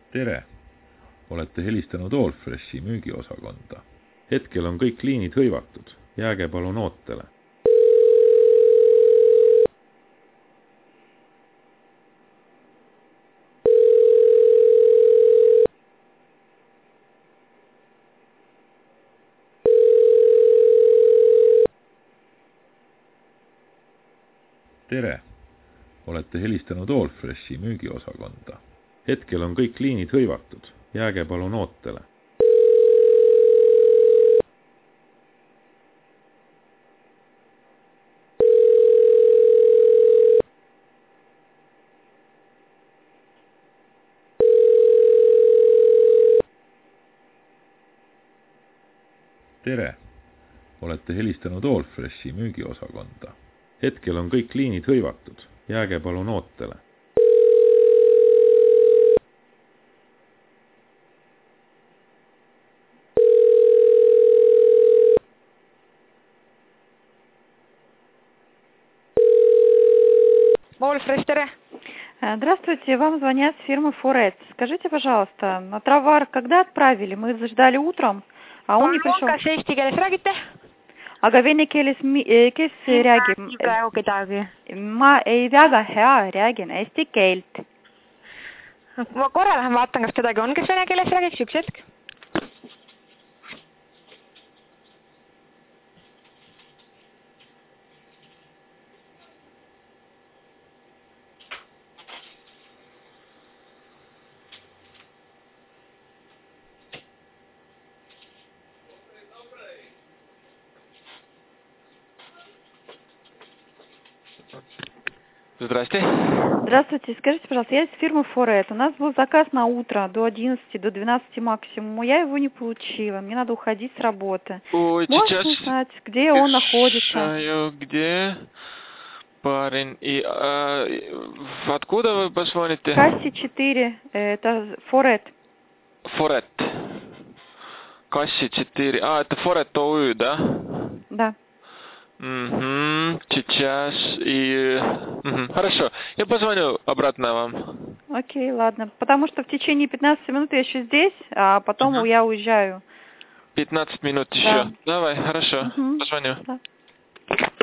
Tere! Olete helistanud Allfreshi müügiosakonda. Hetkel on kõik liinid hõivatud. Jääge palun ootele. Tere! Olete helistanud Allfreshi müügiosakonda. Hetkel on kõik liinid hõivatud. Jääge palun ootele. Tere! Olete helistanud Allfreshi müügiosakonda. Hetkel on kõik liinid hõivatud. Jääge palun ootele. Allfresh, tere! Здравствуйте, вам звонят с фирмы Форет. Скажите, пожалуйста, на товар когда отправили? Мы ждали утром, а он не пришел. Kas eesti keeles räägite? Aga vene keeles kes räägib? Praegu kedagi. Ma ei väga hea räägin eesti keelt. Ma korra lähen vaatan, kas kedagi on, kes vene keeles räägiks, üks hetk. Здрасте. Здравствуйте, скажите, пожалуйста, я из фирмы Форет. У нас был заказ на утро до 11, до 12 максимум. Я его не получила. Мне надо уходить с работы. Ой, Можете сейчас узнать, где он находится? Где парень? И откуда вы позвоните? Касси 4, это Форет. Форет. Касси 4. Это Форет ОУ, да? Да. Угу. Сейчас и... Угу. Хорошо. Я позвоню обратно вам. Окей, ладно. Потому что в течение 15 минут я еще здесь, а потом я уезжаю. 15 минут Да. еще. Давай, хорошо. Угу. Позвоню. Да.